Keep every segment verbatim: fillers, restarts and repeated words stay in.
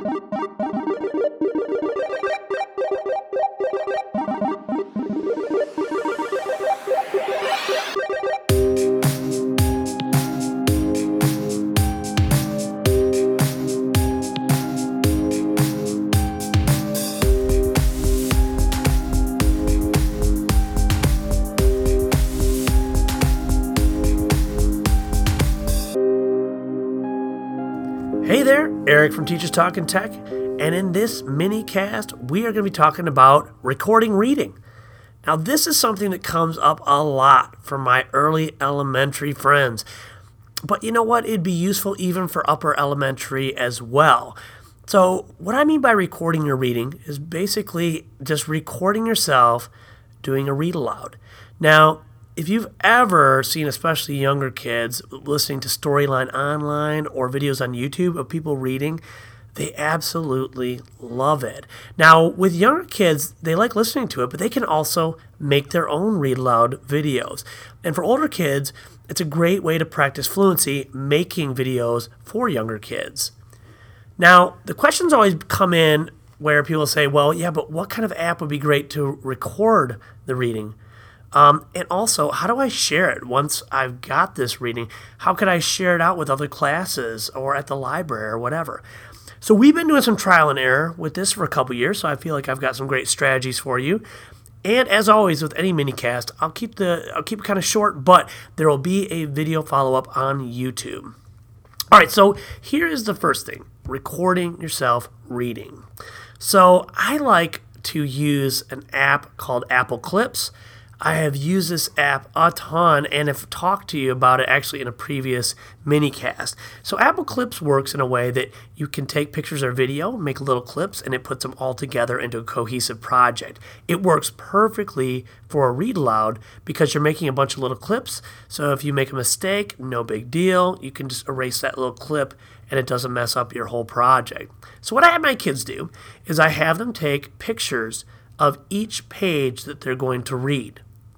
Hey there, Eric from Teachers Talking Tech, and in this mini cast, we are going to be talking about recording reading. Now, this is something that comes up a lot from my early elementary friends, but you know what? It'd be useful even for upper elementary as well. So, what I mean by recording your reading is basically just recording yourself doing a read aloud. Now, if you've ever seen especially younger kids listening to Storyline Online or videos on YouTube of people reading, they absolutely love it. Now, with younger kids, they like listening to it, but they can also make their own read aloud videos. And for older kids, it's a great way to practice fluency making videos for younger kids. Now, the questions always come in where people say, well, yeah, but what kind of app would be great to record the reading? Um, and also, how do I share it once I've got this reading? How could I share it out with other classes or at the library or whatever? So we've been doing some trial and error with this for a couple years, so I feel like I've got some great strategies for you. And as always with any minicast, I'll keep the I'll keep it kind of short, but there will be a video follow-up on YouTube. All right, so here is the first thing, recording yourself reading. So I like to use an app called Apple Clips. I have used this app a ton and have talked to you about it actually in a previous minicast. So Apple Clips works in a way that you can take pictures or video, make little clips, and it puts them all together into a cohesive project. It works perfectly for a read aloud because you're making a bunch of little clips. So if you make a mistake, no big deal. You can just erase that little clip and it doesn't mess up your whole project. So what I have my kids do is I have them take pictures of each page that they're going to read.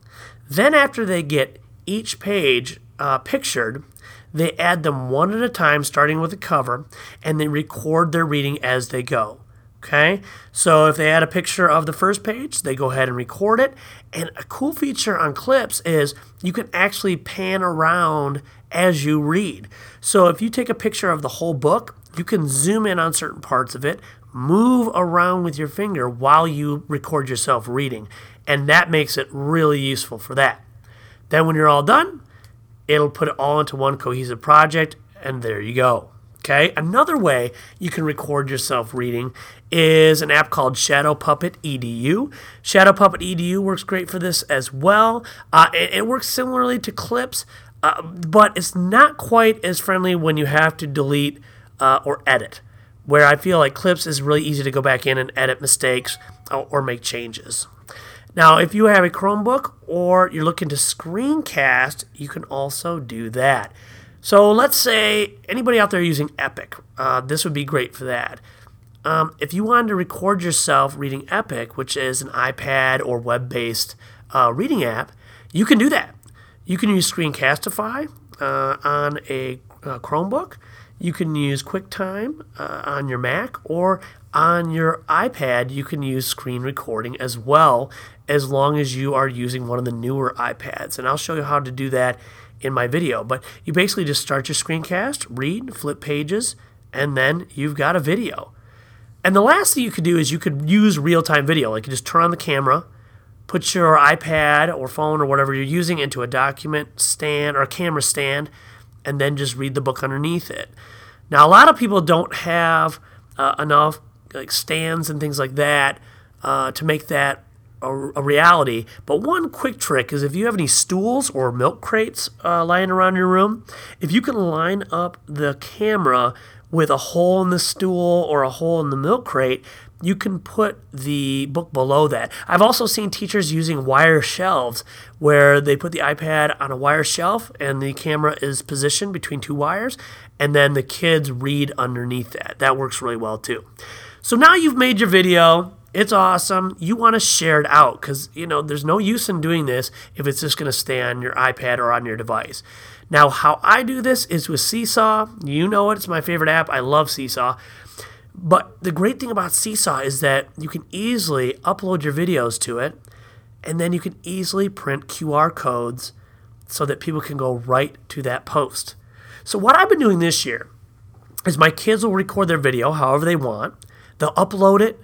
Then after they get each page uh, pictured, they add them one at a time, starting with the cover, and they record their reading as they go. Okay? So if they add a picture of the first page, they go ahead and record it. And a cool feature on Clips is you can actually pan around as you read. So if you take a picture of the whole book, you can zoom in on certain parts of it, move around with your finger while you record yourself reading. And that makes it really useful for that. Then when you're all done, it'll put it all into one cohesive project, and there you go. Okay? Another way you can record yourself reading is an app called Shadow Puppet E D U. Shadow Puppet E D U works great for this as well. Uh, it, it works similarly to Clips, uh, but it's not quite as friendly when you have to delete uh, or edit, where I feel like Clips is really easy to go back in and edit mistakes or, or make changes. Now, if you have a Chromebook or you're looking to screencast, you can also do that. So let's say anybody out there using Epic, uh, this would be great for that. Um, if you wanted to record yourself reading Epic, which is an iPad or web-based uh, reading app, you can do that. You can use Screencastify uh, on a uh, Chromebook. You can use QuickTime uh, on your Mac, or on your iPad, you can use screen recording as well, as long as you are using one of the newer iPads. And I'll show you how to do that in my video. But you basically just start your screencast, read, flip pages, and then you've got a video. And the last thing you could do is you could use real-time video. Like you just turn on the camera, put your iPad or phone or whatever you're using into a document stand or a camera stand, and then just read the book underneath it. Now, a lot of people don't have uh, enough like stands and things like that uh, to make that a, a reality. But one quick trick is if you have any stools or milk crates uh, lying around your room, if you can line up the camera with a hole in the stool or a hole in the milk crate, you can put the book below that. I've also seen teachers using wire shelves where they put the iPad on a wire shelf and the camera is positioned between two wires, and then the kids read underneath that. That works really well too. So now you've made your video. It's awesome. You want to share it out because, you know, there's no use in doing this if it's just going to stay on your iPad or on your device. Now, how I do this is with Seesaw. You know it. It's my favorite app. I love Seesaw. But the great thing about Seesaw is that you can easily upload your videos to it, and then you can easily print Q R codes so that people can go right to that post. So what I've been doing this year is my kids will record their video however they want. They'll upload it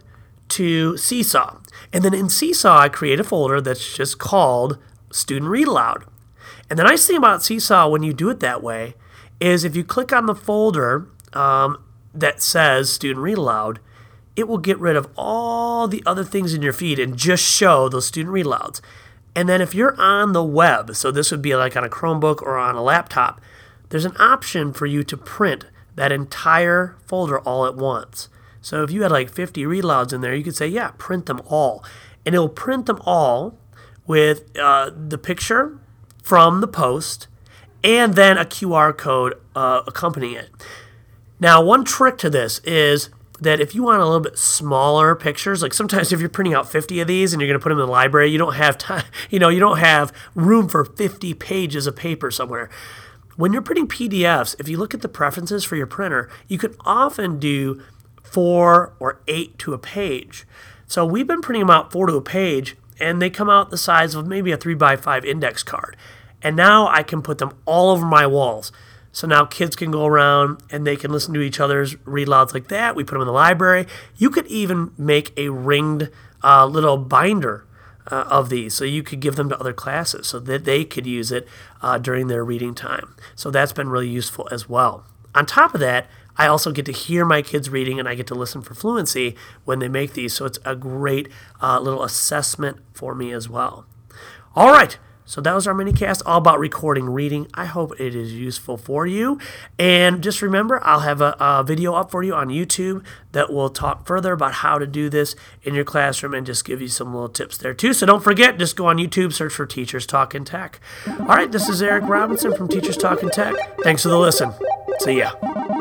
to Seesaw. And then in Seesaw, I create a folder that's just called Student Read Aloud. And the nice thing about Seesaw when you do it that way is if you click on the folder um, that says Student Read Aloud, it will get rid of all the other things in your feed and just show those Student Read Alouds. And then if you're on the web, so this would be like on a Chromebook or on a laptop, there's an option for you to print that entire folder all at once. So if you had like fifty read alouds in there, you could say, yeah, print them all. And it'll print them all with uh, the picture from the post and then a Q R code uh, accompanying it. Now, one trick to this is that if you want a little bit smaller pictures, like sometimes if you're printing out fifty of these and you're going to put them in the library, you don't have time, you know, you don't have room for fifty pages of paper somewhere. When you're printing P D Fs, if you look at the preferences for your printer, you can often do four or eight to a page. So we've been printing them out four to a page, and they come out the size of maybe a three by five index card. And now I can put them all over my walls. So now kids can go around and they can listen to each other's read louds like that. We put them in the library. You could even make a ringed uh, little binder uh, of these, so you could give them to other classes so that they could use it uh, during their reading time. So that's been really useful as well. On top of that, I also get to hear my kids reading, and I get to listen for fluency when they make these. So it's a great uh, little assessment for me as well. All right. So that was our mini-cast all about recording reading. I hope it is useful for you. And just remember, I'll have a, a video up for you on YouTube that will talk further about how to do this in your classroom and just give you some little tips there too. So don't forget, just go on YouTube, search for Teachers Talkin' Tech. All right, this is Eric Robinson from Teachers Talkin' Tech. Thanks for the listen. See ya.